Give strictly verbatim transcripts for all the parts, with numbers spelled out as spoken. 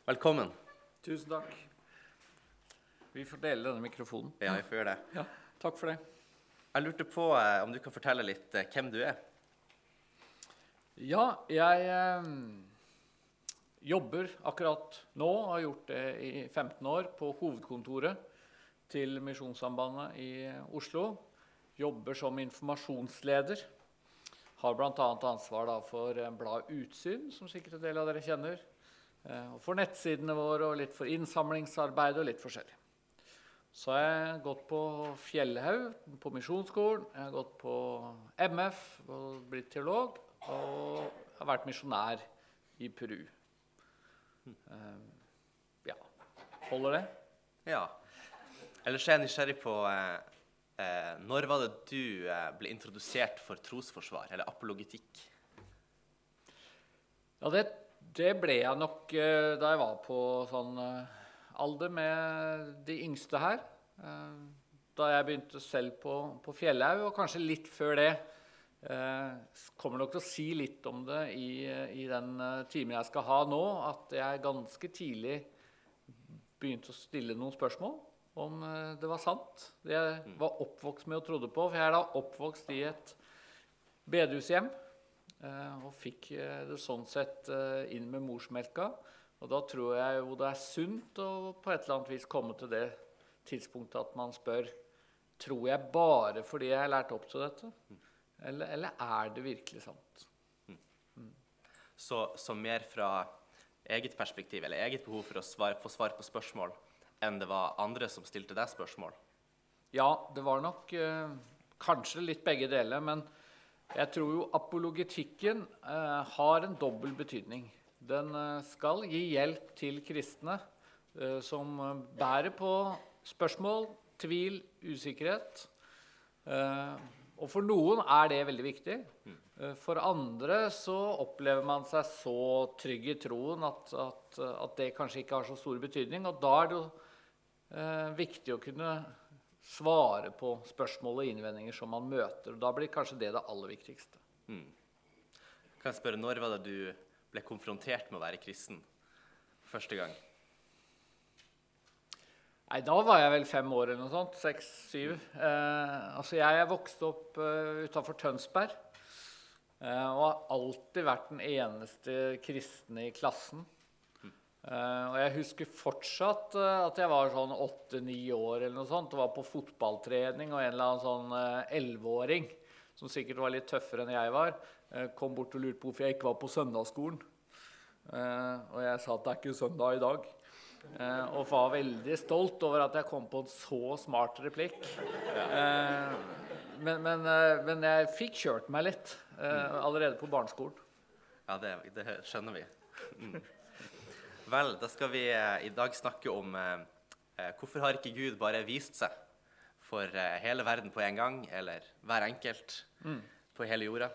Velkommen. Tusen takk. Vi får dele denne mikrofonen. Ja, vi får gjøre det. Ja, takk for det. Jeg lurte på eh, om du kan fortelle litt eh, hvem du er. Ja, jeg eh, jobber akkurat nå, har gjort det i femten år, på hovedkontoret til Misjonssambandet i Oslo. Jobber som informasjonsleder. Har blant annet ansvar da, for bladet Utsyn, som sikkert en del av dere kjenner. Eh, og for nettsidene våre, og litt for innsamlingsarbeid og litt forskjellig. Så har jeg gått på Fjellhaug, på Misjonsskolen. Jeg har gått på M F, og blitt teolog. Og har vært misjonær i Peru. Uh, ja, holder det? Ja. Ellers er jeg nysgjerrig på eh, eh, når var det du eh, ble introdusert for trosforsvar, eller apologetikk? Ja, det, det ble jeg nok eh, da jeg var på sånn eh, alder med de yngste her. Eh, da jeg begynte selv på, på Fjellhaug, og kanskje litt før det. Eh, kommer nok til å si litt om det i, i den uh, timen jeg skal ha nå, at jeg ganske tidlig begynte å stille noen spørsmål om uh, det var sant. Det jeg var oppvokst med og trodde på, for jeg er da oppvokst i et bedehushjem, uh, og fikk uh, det sånn sett uh, inn med morsmelka, og da tror jeg jo det er sunt å på et eller annet vis komme til det tidspunktet at man spør, tror jeg bare fordi jeg har lært opp til dette? Eller, eller er det virkelig sant? Mm. Så, så mer fra eget perspektiv, eller eget behov for å svare, få svar på spørsmål, enn det var andre som stilte deg spørsmål? Ja, det var nok eh, kanskje litt begge deler, men jeg tror jo apologetikken eh, har en dobbel betydning. Den eh, skal gi hjelp til kristne eh, som bærer på spørsmål, tvil, usikkerhet. Eh, Og for noen er det veldig viktig. For andre så opplever man seg så trygg i troen at, at, at det kanskje ikke har så stor betydning. Og da er det jo eh, viktig å kunne svare på spørsmål og innvendinger som man møter. Og da blir kanskje det det aller viktigste. Mm. Kan jeg spørre, når var det du ble konfrontert med å være kristen første gang? Nei, da var jeg vel fem år eller noe sånt, seks, syv. Eh, altså jeg er vokst opp uh, utenfor Tønsberg, eh, og har alltid vært den eneste kristne i klassen. Eh, og jeg husker fortsatt uh, at jeg var sånn åtte-ni år eller noe sånt, og var på fotballtrening, og en eller annen sånn elleveåring, uh, som sikkert var litt tøffere enn jeg var, uh, kom bort og lurte på hvorfor jeg ikke var på søndagsskolen. Uh, og jeg sa at det er ikke søndag i dag. Eh, og var veldig stolt over at jeg kom på en så smart replikk. Eh, men, men, eh, men jeg fikk kjørt meg litt eh, allerede på barneskolen. Ja, det, det skjønner vi. Mm. Vel, da skal vi eh, i dag snakke om eh, hvorfor har ikke Gud bare vist seg for eh, hele verden på en gang, eller hver enkelt mm. på hele jorda?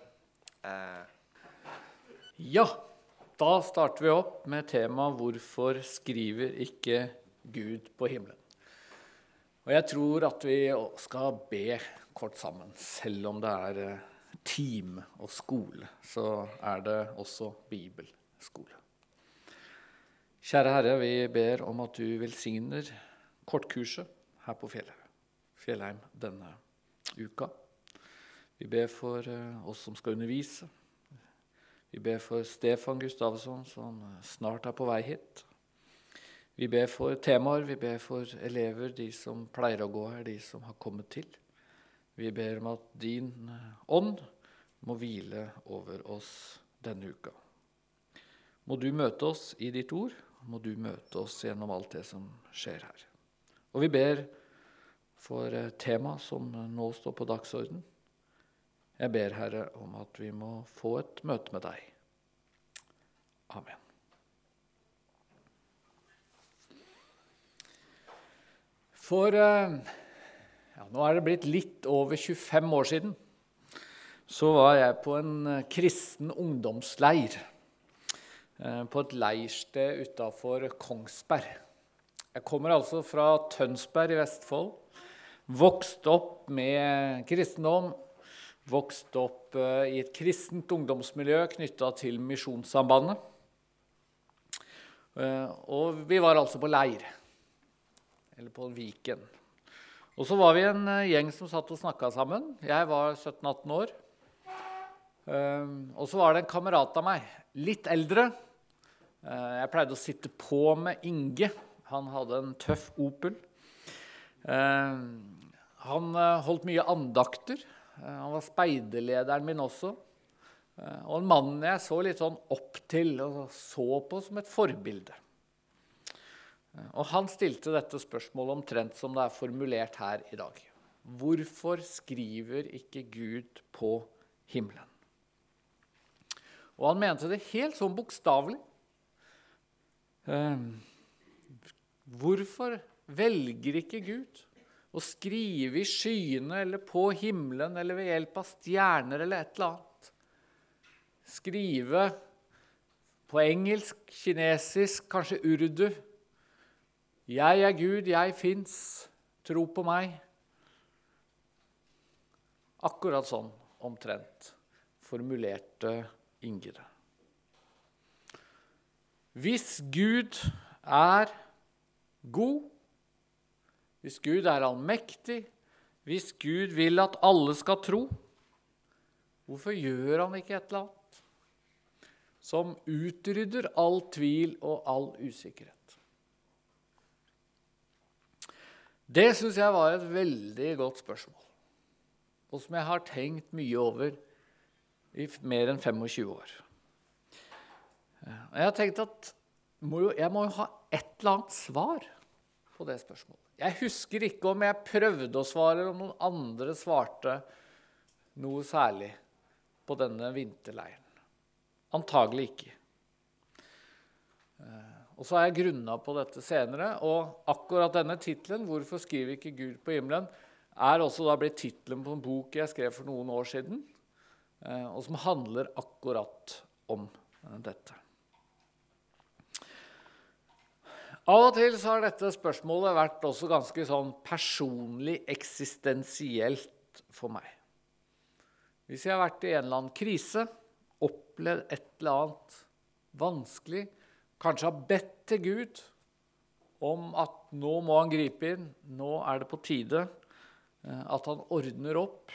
Eh. Ja. Da starter vi opp med temaet «Hvorfor skriver ikke Gud på himmelen?» Og jeg tror at vi skal be kort sammen. Selv om det er time og skole, så er det også bibelskole. Kjære Herre, vi ber om at du velsigner kortkurset her på Fjellhaug, Fjellheim denne uka. Vi ber for oss som skal undervise. Vi ber for Stefan Gustavsson, som snart er på vei hit. Vi ber for temaer, vi ber for elever, de som pleier å gå her, de som har kommet til. Vi ber om at din ånd må hvile over oss denne uka. Må du møte oss i ditt ord, må du møte oss gjennom alt det som skjer her. Og vi ber for tema som nå står på dagsorden. Jeg ber, Herre, om at vi må få et møte med deg. Amen. For ja, nå er det blitt litt over tjuefem år siden, så var jeg på en kristen ungdomsleir på et leirsted utenfor Kongsberg. Jeg kommer altså fra Tønsberg i Vestfold, vokst opp med kristendom, vokst opp i et kristent ungdomsmiljø knyttet til Misjonssambandet. Og vi var altså på leir, eller på Viken. Og så var vi en gjeng som satt og snakket sammen. Jeg var sytten atten år. Og så var det en kamerat av meg, litt eldre. Jeg pleide å sitte på med Inge. Han hadde en tøff Opel. Han holdt mye andakter. Han var speiderlederen min også. Og en mann jeg så litt sånn opp til og så på som et forbilde. Og han stilte dette spørsmålet omtrent som det er formulert her i dag. Hvorfor skriver ikke Gud på himmelen? Og han mente det helt sånn bokstavelig. Hvorfor velger ikke Gud å skrive i skyene eller på himmelen eller ved hjelp av stjerner eller et eller annet? Skrive på engelsk, kinesisk, kanskje urdu. Jeg er Gud, jeg finnes, tro på meg. Akkurat sånn omtrent formulerte Inge det. Hvis Gud er god, hvis Gud er allmektig, hvis Gud vil at alle skal tro, hvorfor gjør han ikke et eller annet som utrydder all tvil og all usikkerhet? Det synes jeg var et veldig godt spørsmål, og som jeg har tenkt mye over i mer enn tjuefem år. Jeg har tenkt at jeg må jo ha et eller annet svar på det spørsmålet. Jeg husker ikke om jeg prøvde å svare, eller om noen andre svarte noe særlig på denne vinterleiren. Antagelig ikke. Og så har jeg grunnet på dette senere, og akkurat denne titlen, «Hvorfor skriver ikke Gud på himmelen?», er også da blitt titlen på en bok jeg skrev for noen år siden, og som handler akkurat om dette. Av og til så har dette spørsmålet vært også ganske sånn personlig, eksistensielt for meg. Hvis jeg har vært i en eller annen krise, opplevd et eller annet vanskelig, kanskje har bedt til Gud om at nå må han gripe inn, nå er det på tide at han ordner opp,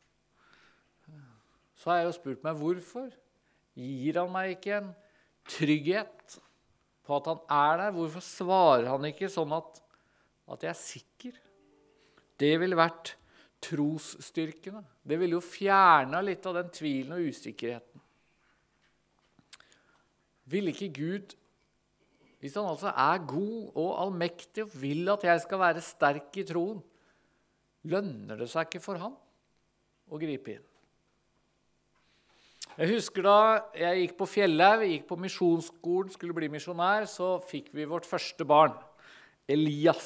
så har jeg jo spurt meg hvorfor. Gir han meg ikke en trygghet på at han er der? Hvorfor svarer han ikke sånn at, at jeg er sikker? Det ville vært trosstyrkene. Det ville jo fjerne litt av den tvilen og usikkerheten. Vil ikke Gud, hvis han altså er god og allmektig og vil at jeg skal være sterk i troen, lønner det seg ikke for han å gripe inn? Jeg husker da jeg gikk på Fjellhaug, gikk på misjonsskolen, skulle bli misjonær, så fikk vi vårt første barn, Elias.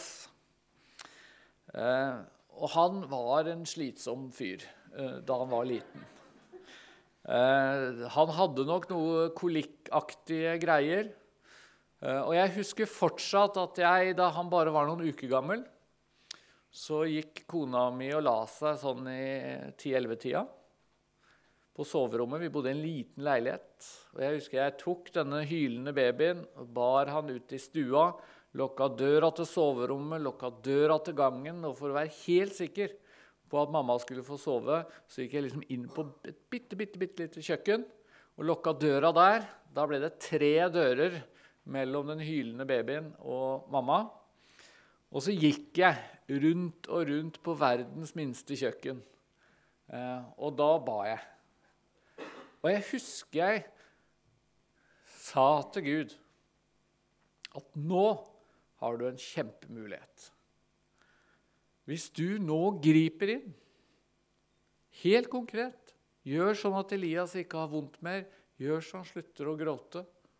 Eh, og han var en slitsom fyr eh, da han var liten. Eh, han hadde nok noe kolikkaktige greier, eh, og jeg husker fortsatt at jeg, da han bare var noen uker gammel, så gikk kona mi og la seg sånn i ti elleve tida. På soverommet, vi bodde i en liten leilighet, og jeg husker jeg tok denne hylende babyen, og bar han ut i stua, lukket døra til soverommet, lukket døra til gangen, og for å være helt sikker på at mamma skulle få sove, så gikk jeg liksom inn på et bitte, bitte, bitte lite kjøkken, og lukket døra der. Da ble det tre dører mellom den hylende babyen og mamma, og så gikk jeg rundt og rundt på verdens minste kjøkken, og da ba jeg. Og jeg husker jeg sa til Gud at nå har du en kjempemulighet. Hvis du nå griper inn, helt konkret, gjør sånn at Elias ikke har vondt mer, gjør så han slutter å gråte,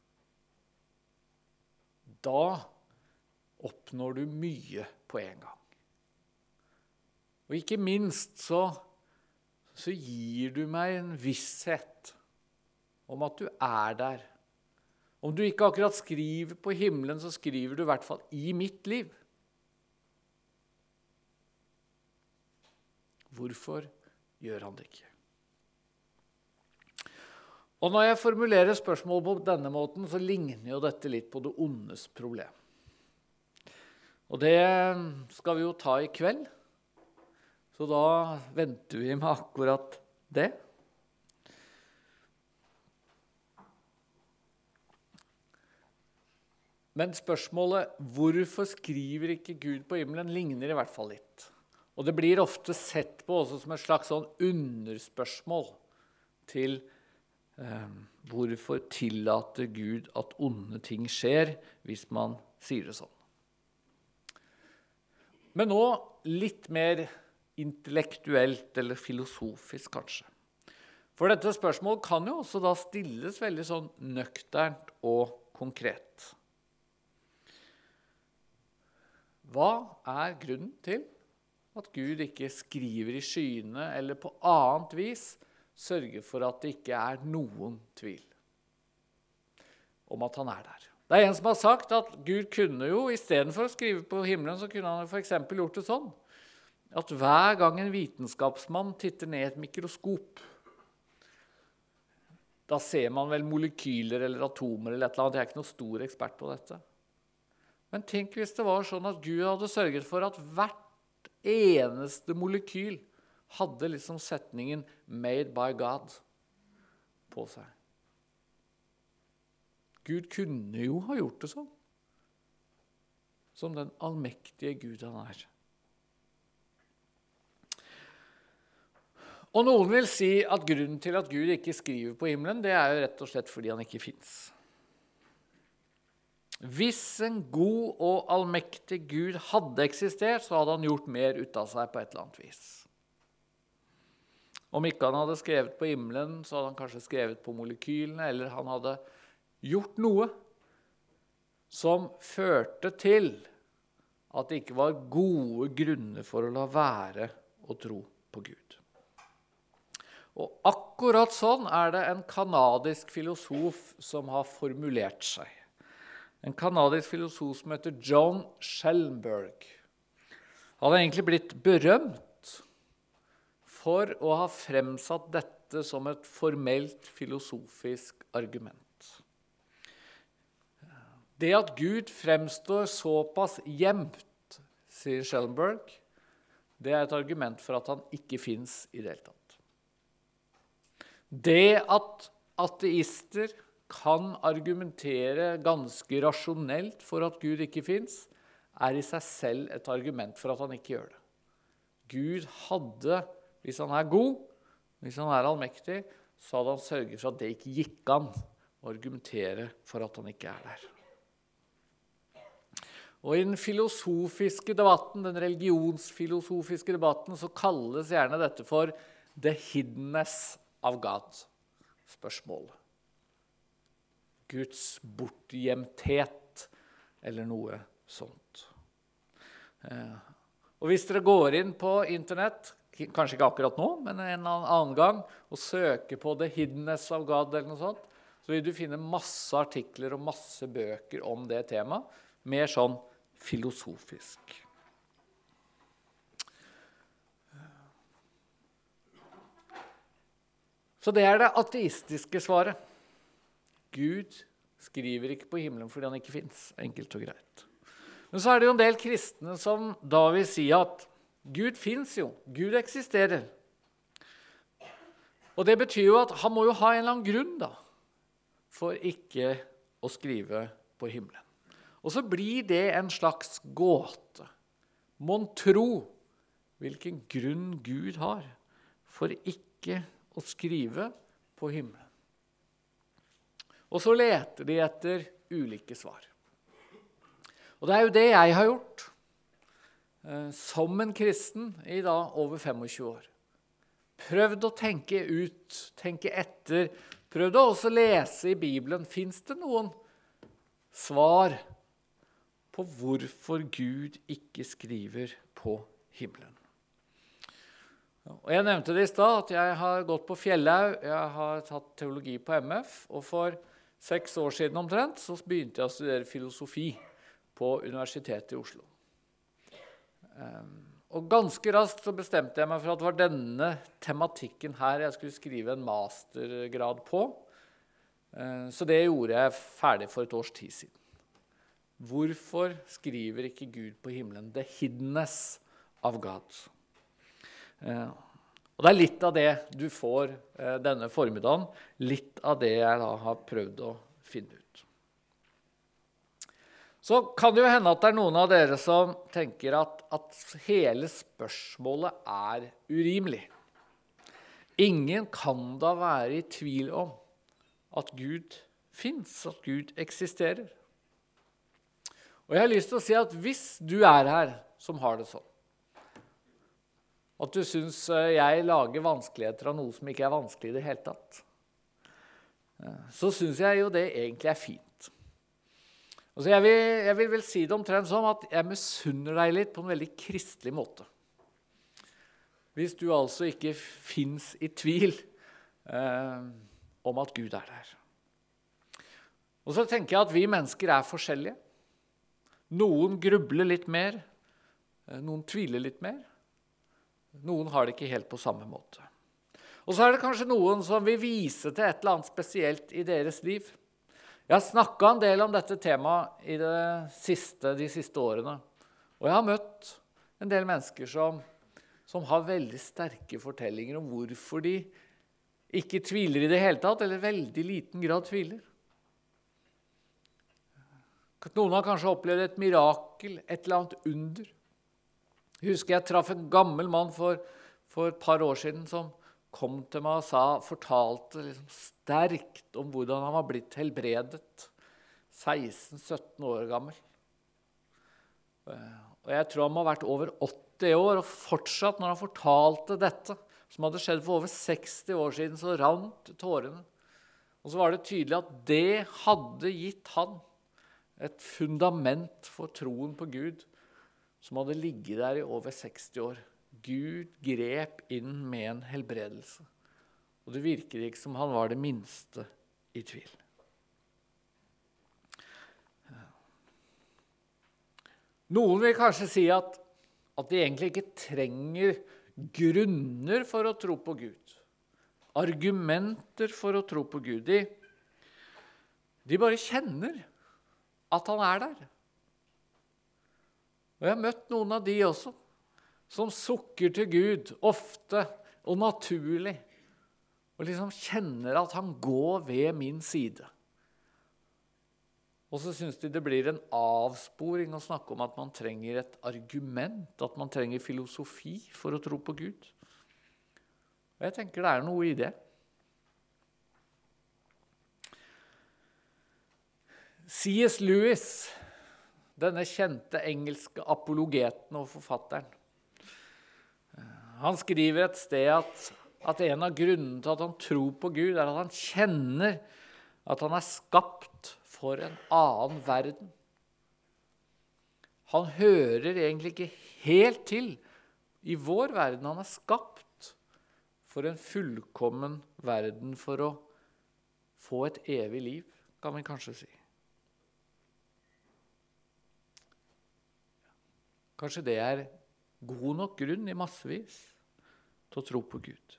da oppnår du mye på en gang. Og ikke minst så så gir du meg en visshet om at du er der. Om du ikke akkurat skriver på himmelen, så skriver du i hvert fall i mitt liv. Hvorfor gjør han det ikke? Og når jeg formulerer spørsmål på denne måten, så ligner jo dette litt på det ondes problem. Og det skal vi jo ta i kveld, så da venter vi med akkurat det. Men spørsmålet, hvorfor skriver ikke Gud på himmelen, ligner i hvert fall litt. Og det blir ofte sett på også som et slags sånn underspørsmål til eh, hvorfor tillater Gud at onde ting skjer hvis man sier det sånn. Men nå litt mer intellektuelt eller filosofisk kanskje. For dette spørsmålet kan jo også da stilles veldig sånn nøkternt og konkret. Hva er grunnen til at Gud ikke skriver i skyene eller på annet vis sørger for at det ikke er noen tvil om at han er der? Det er en som har sagt at Gud kunne jo, i stedet for å skrive på himmelen, så kunne han for eksempel gjort det sånn, at hver gang en vitenskapsmann titter ned i et mikroskop, da ser man vel molekyler eller atomer eller et eller annet. Jeg er ikke noen stor ekspert på dette. Men tenk hvis det var sånn at Gud hadde sørget for at hvert eneste molekyl hadde liksom setningen «made by God» på seg. Gud kunne jo ha gjort det sånn, som den allmektige Gud han er. Og noen vil si at grunnen til at Gud ikke skriver på himmelen, det er jo rett og slett fordi han ikke finnes. Hvis en god og allmektig Gud hadde eksistert, så hadde han gjort mer ut av seg på et eller annet vis. Om ikke han hadde skrevet på himmelen, så hadde han kanskje skrevet på molekylene, eller han hadde gjort noe som førte til at det ikke var gode grunner for å la være å tro på Gud. Og akkurat sånn er det en kanadisk filosof som har formulert seg. En kanadisk filosof som heter John Schellenberg. Han har egentlig blitt berømt for å ha fremsatt dette som et formelt filosofisk argument. Det at Gud fremstår såpass gjemt, sier Schellenberg, det er et argument for at han ikke finnes i det hele tatt. Det at ateister kan argumentere ganske rasjonelt for at Gud ikke finnes, er i seg selv et argument for at han ikke gjør det. Gud hadde, hvis han er god, hvis han er allmektig, så hadde han sørget for at det ikke gikk an å argumentere for at han ikke er der. Og i den filosofiske debatten, den religionsfilosofiske debatten, så kalles gjerne dette for the hiddenness of God, spørsmålet. Guds bortgjemthet, eller noe sånt. Og hvis dere går inn på internett, kanskje ikke akkurat nå, men en annen gang, og søker på the hiddenness of God, eller noe sånt, så vil du finne masse artikler og masse bøker om det temaet, mer sånn filosofisk. Så det er det ateistiske svaret. Gud skriver ikke på himmelen fordi han ikke finnes, enkelt og greit. Men så er det jo en del kristne som da vil si at Gud finnes jo, Gud eksisterer. Og det betyr jo at han må jo ha en eller annen grunn da, for ikke å skrive på himmelen. Og så blir det en slags gåte. Mon tro hvilken grunn Gud har for ikke å skrive på himmelen. Og så leter de etter ulike svar. Og det er jo det jeg har gjort eh, som en kristen i da over tjuefem år. Prøvd å tenke ut, tenke etter, prøvd å også lese i Bibelen. Finnes det noen svar på hvorfor Gud ikke skriver på himmelen? Og jeg nevnte det i stad at jeg har gått på Fjellhaug, jeg har tatt teologi på M F, og for seks år siden omtrent så begynte jeg å studere filosofi på Universitetet i Oslo. Og ganske raskt så bestemte jeg meg for at det var denne tematikken her jeg skulle skrive en mastergrad på. Så det gjorde jeg ferdig for et års tid siden. Hvorfor skriver ikke Gud på himmelen? The hiddenness of God. Og det er litt av det du får denne formiddagen, litt av det jeg da har prøvd å finne ut. Så kan det jo hende at det er noen av dere som tenker at, at hele spørsmålet er urimelig. Ingen kan da være i tvil om at Gud finnes, at Gud eksisterer. Og jeg har lyst til å si at hvis du er her som har det sånn, at du synes jeg lager vanskeligheter av noe som ikke er vanskelig i det hele tatt, så synes jeg jo det egentlig er fint. Altså jeg, vil, jeg vil vel si det omtrent sånn at jeg misunner deg litt på en veldig kristelig måte. Hvis du altså ikke finnes i tvil eh, om at Gud er der. Og så tenker jeg at vi mennesker er forskjellige. Noen grubler litt mer, noen tviler litt mer. Noen har det ikke helt på samme måte. Og så er det kanskje noen som vil vise til et eller annet spesielt i deres liv. Jeg har snakket en del om dette temaet i det siste, de siste årene. Og jeg har møtt en del mennesker som, som har veldig sterke fortellinger om hvorfor de ikke tviler i det hele tatt, eller veldig liten grad tviler. Noen har kanskje opplevd et mirakel, et eller annet under. Jeg husker jeg traff en gammel mann for, for et par år siden som kom til meg og sa, fortalte liksom sterkt om hvordan han var blitt helbredet, seksten sytten år gammel. Og jeg tror han må ha vært over åtti år, og fortsatt når han fortalte dette, som hadde skjedd for over seksti år siden, så rant tårene. Og så var det tydelig at det hadde gitt han et fundament for troen på Gud, som hadde ligget der i over seksti år. Gud grep inn med en helbredelse. Og det virker ikke som han var det minste i tvil. Noen vil kanskje si at, at de egentlig ikke trenger grunner for å tro på Gud. Argumenter for å tro på Gud. De, de bare kjenner at han er der. Og jeg har møtt noen av de også, som sukker til Gud ofte og naturlig, og liksom kjenner at han går ved min side. Og så synes de det blir en avsporing å snakke om at man trenger et argument, at man trenger filosofi for å tro på Gud. Og jeg tenker det er noe i det. C S Lewis, denne kjente engelske apologeten og forfatteren, han skriver et sted at, at en av grunnene til at han tror på Gud er at han kjenner at han er skapt for en annen verden. Han hører egentlig ikke helt til i vår verden. Han er skapt for en fullkommen verden for å få et evig liv, kan vi kanskje si. Kanskje det er god nok grunn i massevis til å tro på Gud.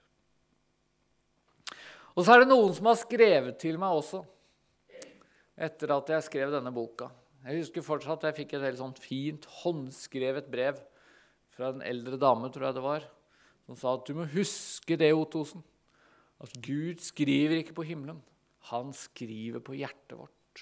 Og så er det noen som har skrevet til meg også, etter at jeg skrev denne boka. Jeg husker fortsatt at jeg fikk et veldig sånt fint, håndskrevet brev fra en eldre dame, tror jeg det var, som sa at du må huske det, Ottosen, at Gud skriver ikke på himmelen, han skriver på hjertet vårt.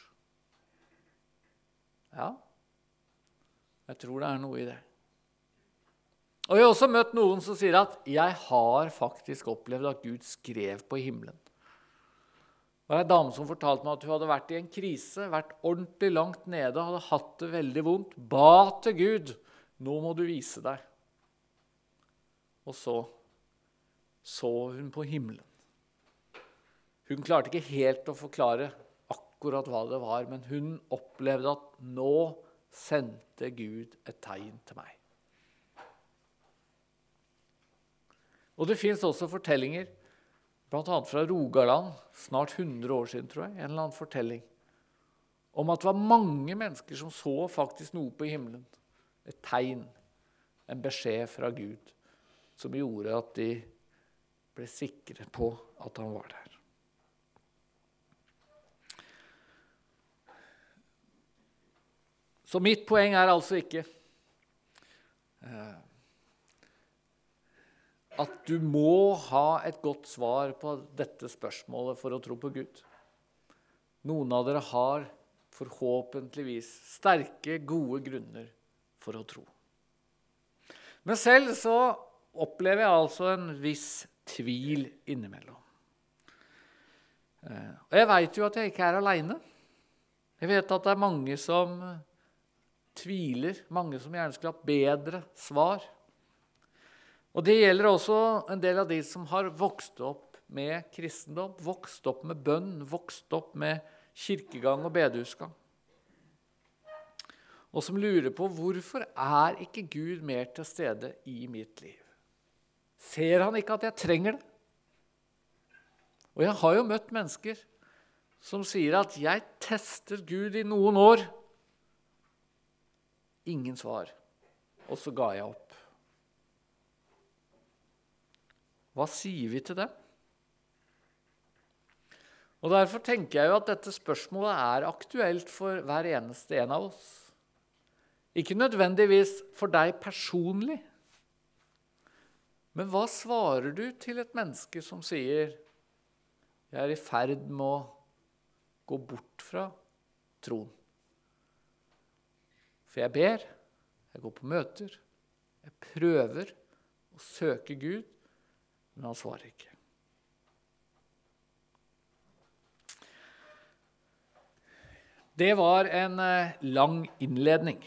Ja, jeg tror det er noe i det. Og jeg har også møtt noen som sier at jeg har faktisk opplevd at Gud skrev på himmelen. Det var en dame som fortalte meg at hun hadde vært i en krise, vært ordentlig langt nede, hadde hatt det veldig vondt, ba til Gud, nå må du vise deg. Og så så hun på himmelen. Hun klarte ikke helt å forklare akkurat hva det var, men hun opplevde at nå sendte Gud et tegn til meg. Og det finnes også fortellinger, blant annet fra Rogaland, snart hundre år siden, tror jeg, en eller annen fortelling, om at det var mange mennesker som så faktisk noe på himmelen. Et tegn, en beskjed fra Gud, som gjorde at de ble sikre på at han var der. Så mitt poeng er altså ikke at du må ha et godt svar på dette spørsmålet for å tro på Gud. Noen av dere har forhåpentligvis sterke, gode grunner for å tro. Men selv så opplever jeg altså en viss tvil innimellom. Og jeg vet jo at jeg ikke er alene. Jeg vet at det er mange som tviler, mange som gjerne skulle ha bedre svar. Og det gjelder også en del av de som har vokst opp med kristendom, vokst opp med bønn, vokst opp med kirkegang og bedehusgang. Og som lurer på hvorfor er ikke Gud mer til stede i mitt liv? Ser han ikke at jeg trenger det? Og jeg har jo møtt mennesker som sier at jeg tester Gud i noen år. Ingen svar. Og så ga jeg opp. Hva sier vi til det? Og derfor tenker jeg jo at dette spørsmålet er aktuelt for hver eneste en av oss. Ikke nødvendigvis for deg personlig. Men hva svarer du til et menneske som sier jeg er i ferd med å gå bort fra troen? For jeg ber, jeg går på møter, jeg prøver å søke Gud, men han svarer ikke. Det var en lang innledning.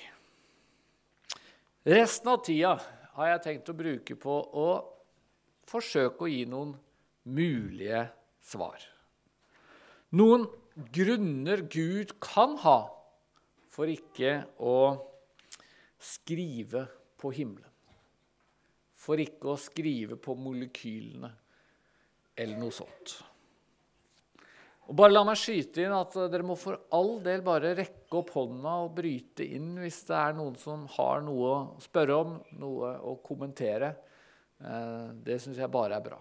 Resten av tida har jeg tenkt å bruke på å forsøke å gi noen mulige svar. Noen grunner Gud kan ha for ikke å skrive på himmelen. For ikke å skrive på molekylene eller noe sånt. Og bare la meg skyte inn at dere må for all del bare rekke opp hånda og bryte inn hvis det er noen som har noe å spørre om, noe å kommentere. Det synes jeg bare er bra.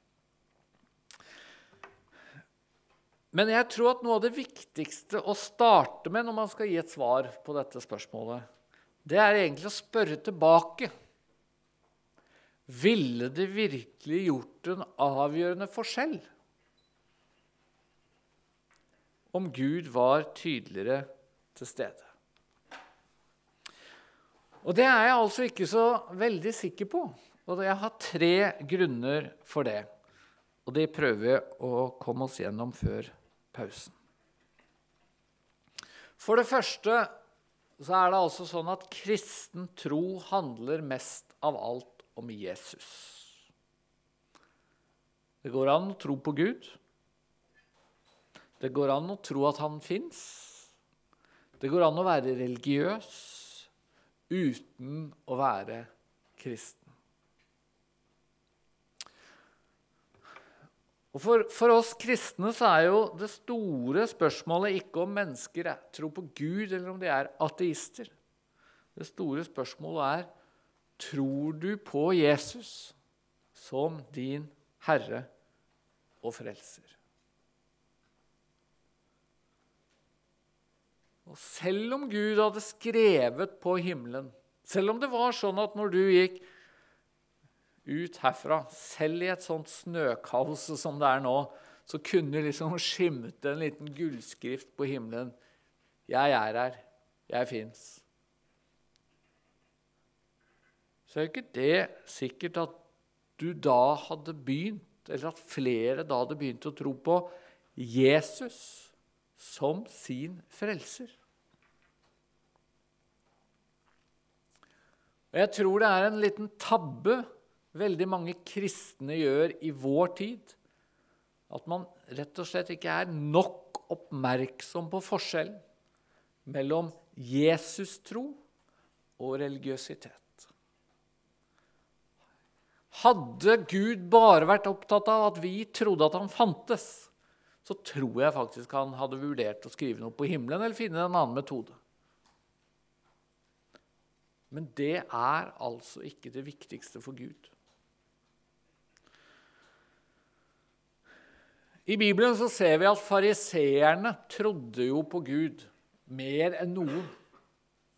Men jeg tror at noe av det viktigste å starte med når man skal gi et svar på dette spørsmålet, det er egentlig å spørre tilbake. Ville det virkelig gjort en avgjørende forskjell om Gud var tydeligere til stede? Og det er jeg altså ikke så veldig sikker på. Og jeg har tre grunner for det. Og det prøver vi å komme oss gjennom før pausen. For det første så er det altså sånn at kristen tro handler mest av alt om Jesus. Det går an å tro på Gud. Det går an å tro at han finnes. Det går an å være religiøs uten å være kristen. Og for, for oss kristne så er jo det store spørsmålet ikke om mennesker er, tror på Gud eller om de er ateister. Det store spørsmålet er, tror du på Jesus som din Herre og Frelser? Og selv om Gud hadde skrevet på himmelen, selv om det var sånn at når du gikk ut herfra, selv i et sånt snøkaos som det er nå, så kunne du liksom skimte en liten gullskrift på himmelen. Jeg er her, jeg finnes. Så er jo ikke det sikkert at du da hadde begynt, eller at flere da hadde begynt å tro på Jesus som sin frelser. Og jeg tror det er en liten tabbe veldig mange kristne gjør i vår tid, at man rett og slett ikke er nok oppmerksom på forskjellen mellom Jesus-tro og religiøsitet. Hadde Gud bare vært opptatt av at vi trodde at han fantes, så tror jeg faktisk han hadde vurdert å skrive noe på himmelen eller finne en annen metode. Men det er altså ikke det viktigste for Gud. I Bibelen så ser vi at fariseerne trodde jo på Gud mer enn noen.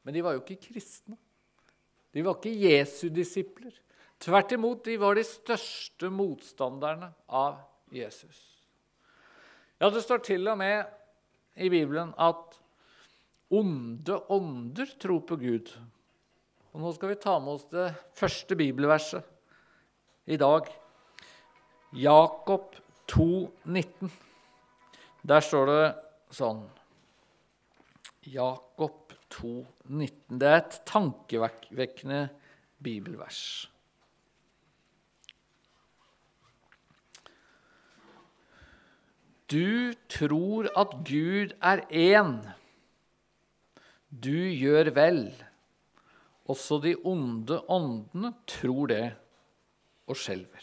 Men de var jo ikke kristne. De var ikke Jesu disipler. Tvert imot, de var de største motstanderne av Jesus. Ja, det står til og med i Bibelen at onde ånder tror på Gud. Og nå skal vi ta med oss det første bibelverset i dag. Jakob to nitten. Der står det sånn. Jakob to nitten. Det er et tankevekkende bibelvers. Du tror at Gud er én. Du gjør vel. Også de onde åndene tror det og skjelver.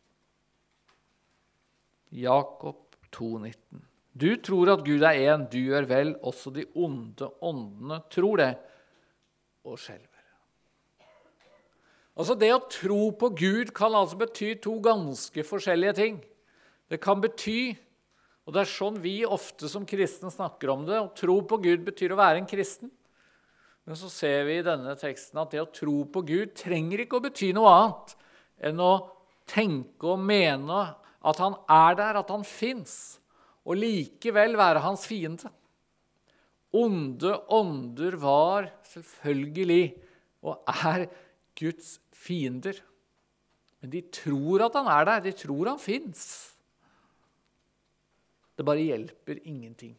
Jakob to nitten. Du tror at Gud er én, du gjør vel, også de onde åndene tror det og skjelver. Altså det å tro på Gud kan altså bety to ganske forskjellige ting. Det kan bety, og det er sånn vi ofte som kristne snakker om det, å tro på Gud betyr å være en kristen. Men så ser vi i denne teksten at det å tro på Gud trenger ikke å bety noe annet enn å tenke og mene at han er der, at han finnes, og likevel være hans fiende. Onde ånder var selvfølgelig og er Guds fiender. Men de tror at han er der, de tror han finnes. Det bare hjelper ingenting.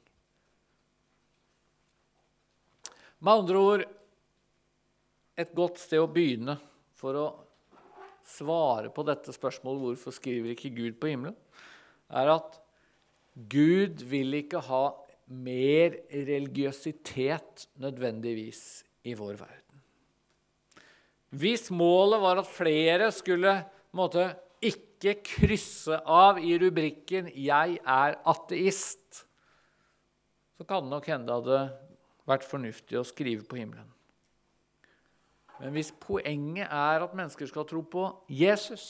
Med andre ord, et godt sted å begynne for å svare på dette spørsmålet, hvorfor skriver ikke Gud på himmelen, er at Gud vil ikke ha mer religiøsitet nødvendigvis i vår verden. Hvis målet var at flere skulle måtte, ikke krysse av i rubrikken «Jeg er ateist», så kan det nok hende det hadde vært fornuftig å skrive på himmelen. Men hvis poenget er at mennesker skal tro på Jesus,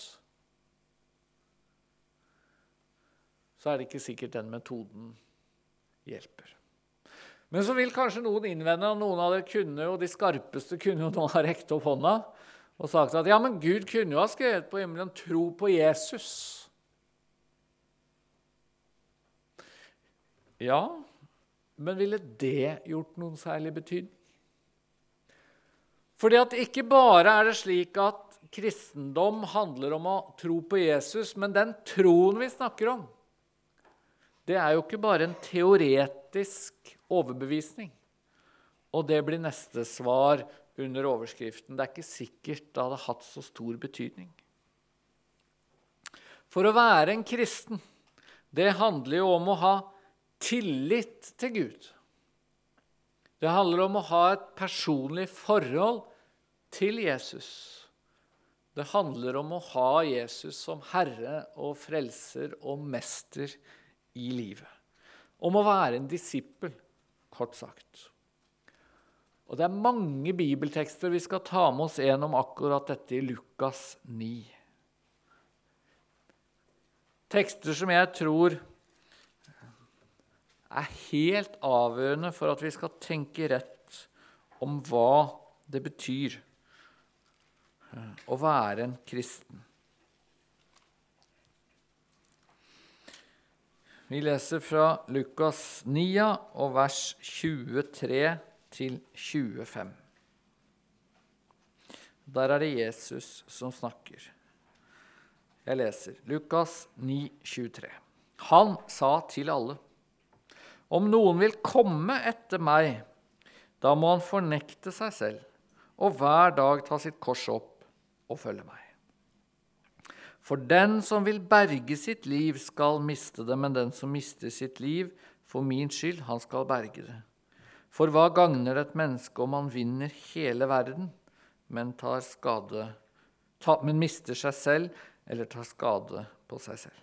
så er det ikke sikkert den metoden hjelper. Men så vil kanskje noen innvende, og noen av dere kunne, og de skarpeste kunne jo nå ha rekt opp hånda, og sagt at ja, men Gud kunne jo ha skrevet på himmelen, tro på Jesus. Ja, men ville det gjort noen særlig betydning? Fordi at ikke bare er det slik at kristendom handler om å tro på Jesus, men den troen vi snakker om, det er jo ikke bare en teoretisk overbevisning. Og det blir neste svar under overskriften. Det er ikke sikkert det hadde hatt så stor betydning. For å være en kristen, det handler jo om å ha tillit til Gud. Det handler om å ha et personlig forhold til Jesus. Det handler om å ha Jesus som Herre og Frelser og Mester i livet. Om å være en disippel, kort sagt. Og det er mange bibeltekster vi skal ta med oss gjennom akkurat dette i Lukas ni. Tekster som jeg tror er helt avgjørende for at vi skal tenke rett om hva det betyr å være en kristen. Vi leser fra Lukas ni og vers tjuetre til tjuefem. Der er det Jesus som snakker. Jeg leser Lukas ni tjuetre. Han sa til alle: om noen vil komme etter meg, da må han fornekte seg selv, og hver dag ta sitt kors opp og følge meg. For den som vil berge sitt liv, skal miste det, men den som mister sitt liv for min skyld, han skal berge det. For hva gagner det et menneske om han vinner hele verden, men, tar skade, ta, men mister seg selv eller tar skade på seg selv?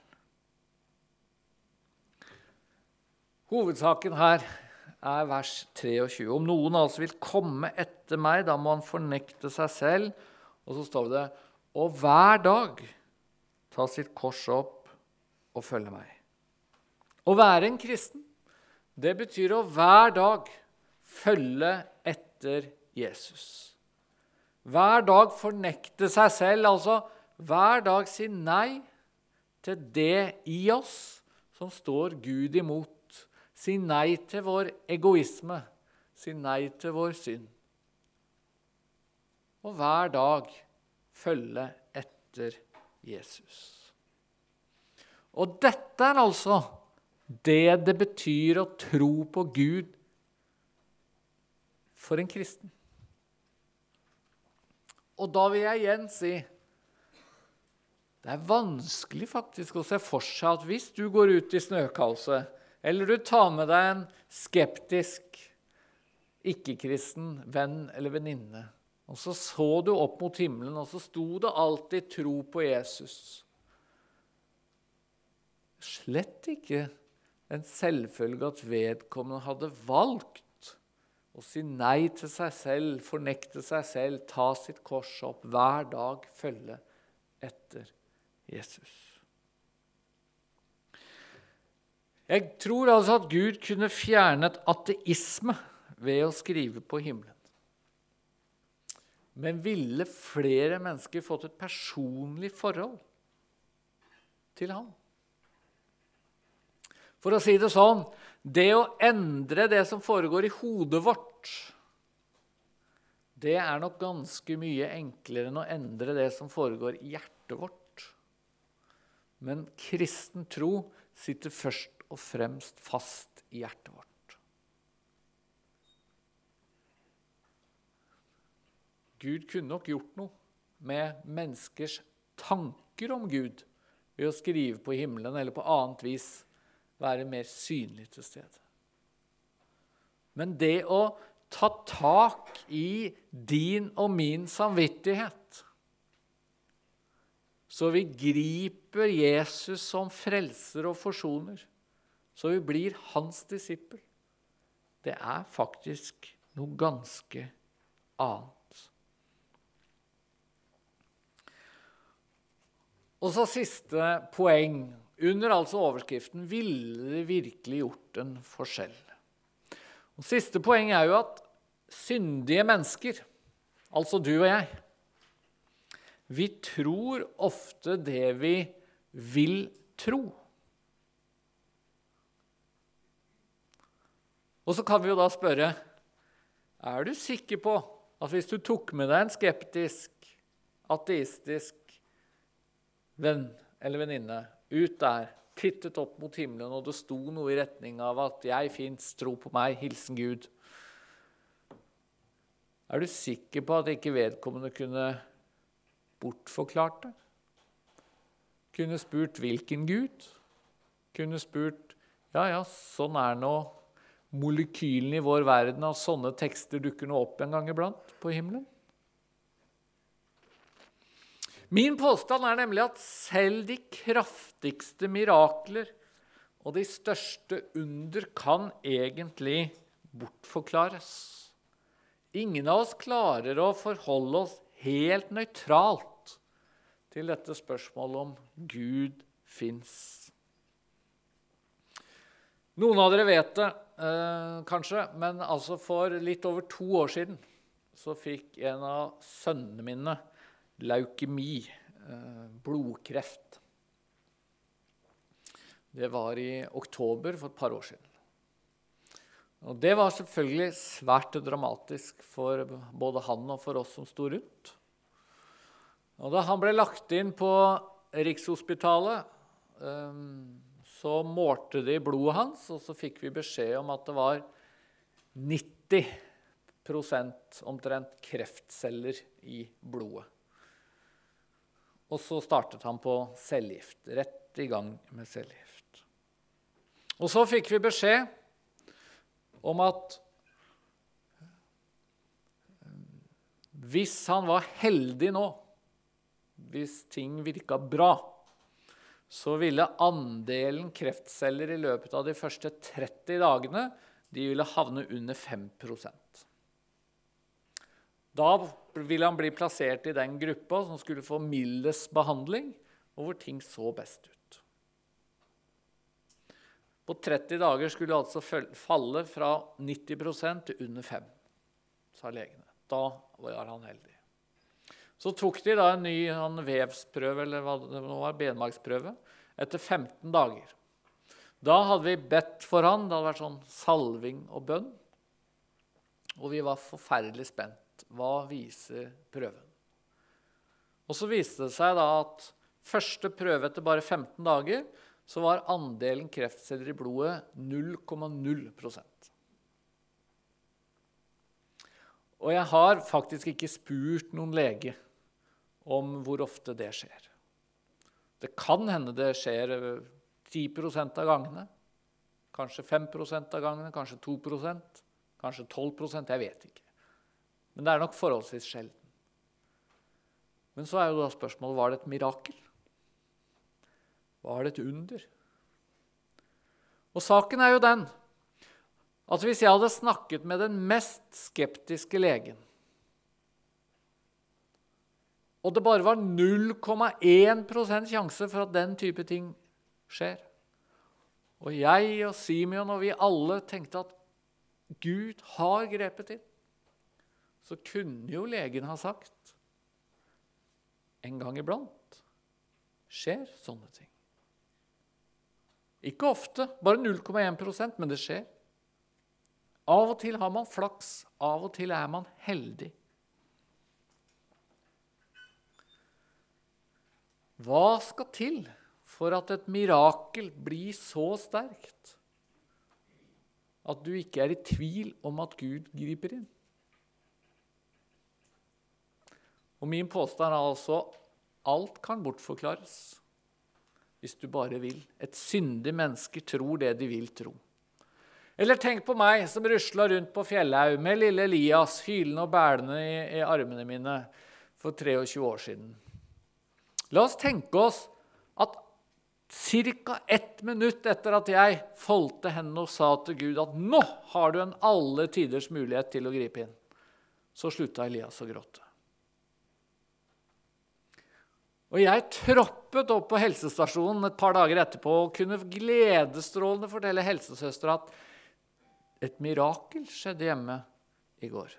Hovedsaken her er vers tjuetre. Om noen altså vil komme etter meg, da må han fornekte seg selv. Og så står det, og hver dag ta sitt kors opp og følge meg. Å være en kristen, det betyr å hver dag følge etter Jesus. Hver dag fornekte seg selv, altså hver dag si nei til det i oss som står Gud imot. Si nei til vår egoisme, si nei til vår synd. Og hver dag følge etter Jesus. Og dette er altså det det betyr å tro på Gud for en kristen. Og da vil jeg igjen si, det er vanskelig faktisk å se for seg at hvis du går ut i snøkaoset, eller du tar med deg en skeptisk, ikke-kristen venn eller venninne, og så så du opp mot himmelen, og så sto det alltid tro på Jesus. Slett ikke en selvfølge at vedkommende hadde valgt å si nei til seg selv, fornekte seg selv, ta sitt kors opp, hver dag følge etter Jesus. Jeg tror altså at Gud kunne fjernet ateisme ved å skrive på himmelen. Men ville flere mennesker fått et personlig forhold til ham? For å si det sånn, det å endre det som foregår i hodet vårt, det er nok ganske mye enklere enn å endre det som foregår i hjertet vårt. Men kristen tro sitter først og fremst fast i hjertet vårt. Gud kunne nok gjort noe med menneskers tanker om Gud ved å skrive på himmelen eller på annet vis være mer synlig til stede. Men det å ta tak i din og min samvittighet, så vi griper Jesus som frelser og forsoner, så vi blir hans disippel, det er faktisk noe ganske annet. Og så siste poeng, under altså overskriften, ville det virkelig gjort en forskjell? Og siste poeng er jo at syndige mennesker, altså du og jeg, vi tror ofte det vi vil tro. Og så kan vi jo da spørre, er du sikker på at hvis du tok med deg en skeptisk, ateistisk venn eller venninne ut der, tittet opp mot himmelen, og det sto noe i retning av at jeg finnes, tro på meg, hilsen Gud. Er du sikker på at ikke vedkommende kunne bortforklart det? Kunne spurt hvilken Gud? Kunne spurt, ja, ja, sånn er nå molekylene i vår verden, av sånne tekster dukker nå opp en gang iblant på himmelen? Min påstand er nemlig at selv de kraftigste mirakler og de største under kan egentlig bortforklares. Ingen av oss klarer å forholde oss helt nøytralt til dette spørsmålet om Gud finnes. Noen av dere vet det, eh, kanskje, men altså for litt over to år siden så fikk en av sønnene mine leukemi, eh, blodkreft. Det var i oktober for et par år siden. Og det var selvfølgelig svært dramatisk for både han og for oss som sto rundt. Og da han ble lagt inn på Rikshospitalet, eh, så målte de blodet hans, og så fikk vi beskjed om at det var nitti prosent omtrent kreftceller i blodet. Og så startet han på cellegift, rett i gang med cellegift. Og så fikk vi beskjed om at hvis han var heldig nå, hvis ting virket bra, så ville andelen kreftceller i løpet av de første tretti dagene, de ville havne under fem prosent. Da ville han bli plassert i den gruppa som skulle få mildest behandling, og hvor ting så best ut. På tretti dager skulle det altså falle fra nitti prosent til under fem, sa legene. da var han heldig. Så tok de da en ny han, vevsprøve, eller hva det var, benmargsprøve, etter femten dager. Da hadde vi bedt for han, det hadde vært sånn salving og bønn, og vi var forferdelig spent. Hva viser prøven? Og så viste det seg da at første prøve etter bare femten dager, så var andelen kreftceller i blodet null komma null prosent. Og jeg har faktisk ikke spurt noen lege om hvor ofte det skjer. Det kan hende det skjer ti prosent av gangene, kanskje fem prosent av gangene, kanskje to prosent, kanskje tolv prosent, jeg vet ikke. Men det er nok forholdsvis sjelden. Men så er jo da spørsmålet, var det et mirakel? Var det et under? Og saken er jo den, at hvis jeg hadde snakket med den mest skeptiske legen, og det bare var null komma én prosent sjanse for at den type ting skjer, og jeg og Simeon og vi alle tenkte at Gud har grepet inn, så kunne jo legen ha sagt, en gang iblant skjer sånne ting. Ikke ofte, bare null komma én prosent, men det skjer. Av og til har man flaks, av og til er man heldig. Hva skal til for at et mirakel blir så sterkt at du ikke er i tvil om at Gud griper inn? Og min påstand er altså, alt kan bortforklares hvis du bare vil. Et syndig menneske tror det de vil tro. Eller tenk på meg som ruslet rundt på Fjellhaug med lille Elias, hylende og bælende i, i armene mine for treogtjue år siden. La oss tenke oss at cirka ett minutt etter at jeg foldte hendene og sa til Gud at nå har du en alle tiders mulighet til å gripe inn, så sluttet Elias å gråte. Og jeg troppet opp på helsestasjonen et par dager etterpå og kunne gledesstrålende fortelle helsesøster at et mirakel skjedde hjemme i går.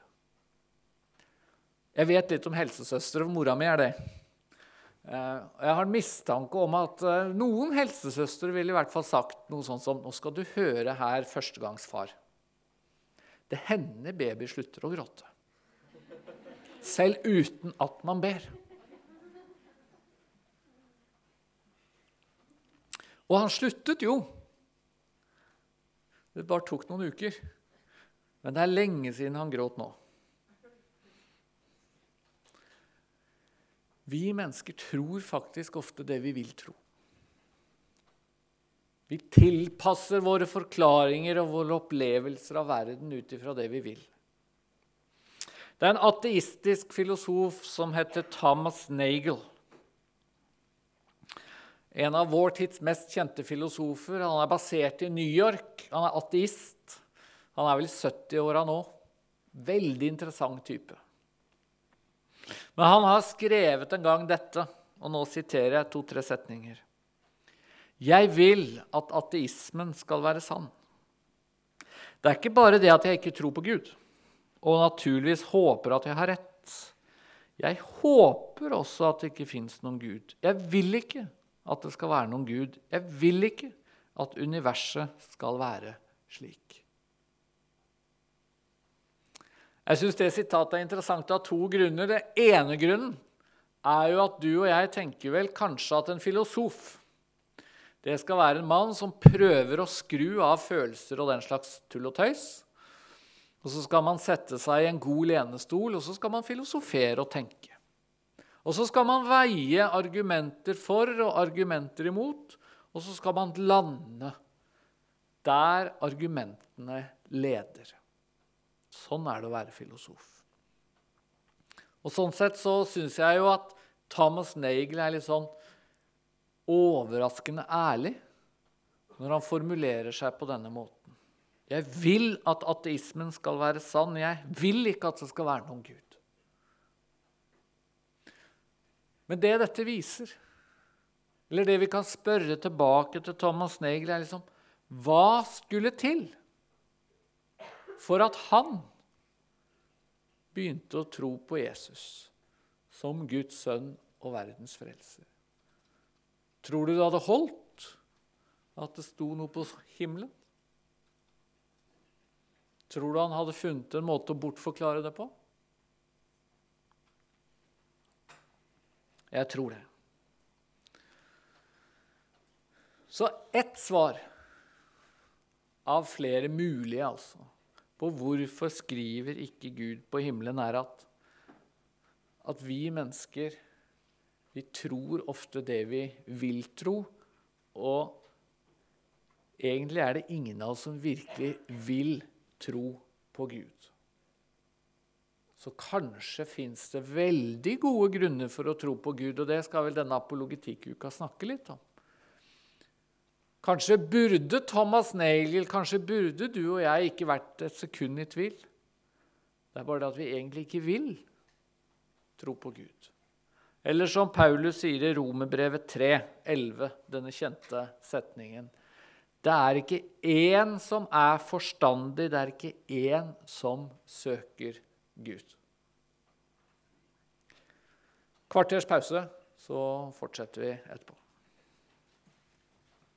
Jeg vet litt om helsesøster, og mora mi er det. Jeg har en mistanke om at noen helsesøstre ville i hvert fall sagt noe sånt som nå skal du høre her førstegangsfar. Det hender baby slutter å gråte. Selv uten at man ber. Og han sluttet jo. Det bare tok noen uker. Men det er lenge siden han gråt nå. Vi mennesker tror faktisk ofte det vi vil tro. Vi tilpasser våre forklaringer og våre opplevelser av verden ut ifra det vi vil. Det er en ateistisk filosof som heter Thomas Nagel. En av vår tids mest kjente filosofer. Han er basert i New York. Han er ateist. Han er vel sytti-åra nå. Veldig interessant type. Men han har skrevet en gang dette, og nå siterer jeg to-tre setninger. Jeg vil at ateismen skal være sann. Det er ikke bare det at jeg ikke tror på Gud, og naturligvis håper at jeg har rett. Jeg håper også at det ikke finnes noen Gud. Jeg vil ikke at det skal være noen Gud. Jeg vil ikke at universet skal være slik. Jeg synes det sitatet er interessant av to grunner. Det ene grunnen er jo at du og jeg tenker vel kanskje at en filosof, det skal være en mann som prøver å skru av følelser og den slags tull og tøys. Og så skal man sette seg i en god lenestol, og så skal man filosofere og tenke. Og så skal man veie argumenter for og argumenter imot, og så skal man lande der argumentene leder. Sånn er det å være filosof. Og sånn sett så synes jeg jo at Thomas Nagel er litt sånn overraskende ærlig når han formulerer seg på denne måten. Jeg vil at ateismen skal være sann, jeg vil ikke at det skal være noen Gud. Men det dette viser, eller det vi kan spørre tilbake til Thomas Nagel, er liksom, hva skulle til for at han begynte å tro på Jesus som Guds sønn og verdens frelser. Tror du det hadde holdt at det sto noe på himmelen? Tror du han hadde funnet en måte å bortforklare det på? Jeg tror det. Så ett svar av flere mulige altså, på hvorfor skriver ikke Gud på himmelen, er at, at vi mennesker, vi tror ofte det vi vil tro, og egentlig er det ingen av oss som virkelig vil tro på Gud. Så kanskje finnes det veldig gode grunner for å tro på Gud, og det skal vel denne apologetikkuka snakke litt om. Kanskje burde Thomas Nagel, kanskje burde du og jeg ikke vært et sekund i tvil. Det er bare det at vi egentlig ikke vil tro på Gud. Eller som Paulus sier i Romerbrevet tre elleve, denne kjente setningen. Det er ikke én som er forstandig, det er ikke én som søker Gud. Kvarters pause, så fortsetter vi etterpå.